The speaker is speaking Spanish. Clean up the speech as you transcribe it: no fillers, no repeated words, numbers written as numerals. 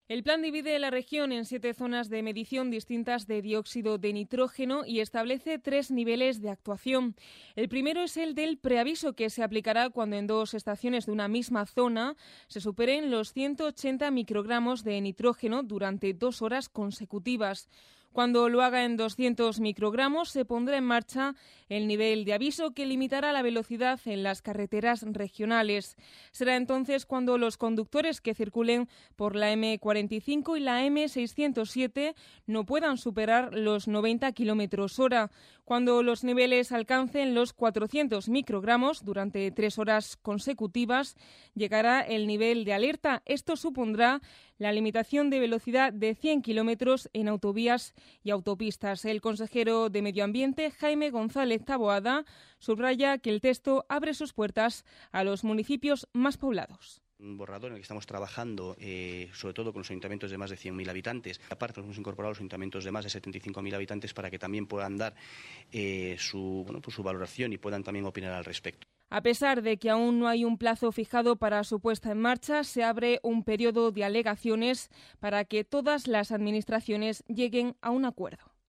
El plan divide la región en 7 zonas de medición distintas de dióxido de nitrógeno y establece 3 niveles de actuación. El primero es el del preaviso, que se aplicará cuando en 2 estaciones de una misma zona se superen los 180 microgramos de nitrógeno durante 2 horas consecutivas. Cuando lo haga en 200 microgramos, se pondrá en marcha el nivel de aviso que limitará la velocidad en las carreteras regionales. Será entonces cuando los conductores que circulen por la M45 y la M607 no puedan superar los 90 km/h. Cuando los niveles alcancen los 400 microgramos durante 3 horas consecutivas, llegará el nivel de alerta. Esto supondrá la limitación de velocidad de 100 kilómetros en autovías y autopistas. El consejero de Medio Ambiente, Jaime González Taboada, subraya que el texto abre sus puertas a los municipios más poblados. Un borrador en el que estamos trabajando, sobre todo con los ayuntamientos de más de 100.000 habitantes. Aparte, nos hemos incorporado los ayuntamientos de más de 75.000 habitantes para que también puedan dar su valoración y puedan también opinar al respecto. A pesar de que aún no hay un plazo fijado para su puesta en marcha, se abre un periodo de alegaciones para que todas las administraciones lleguen a un acuerdo.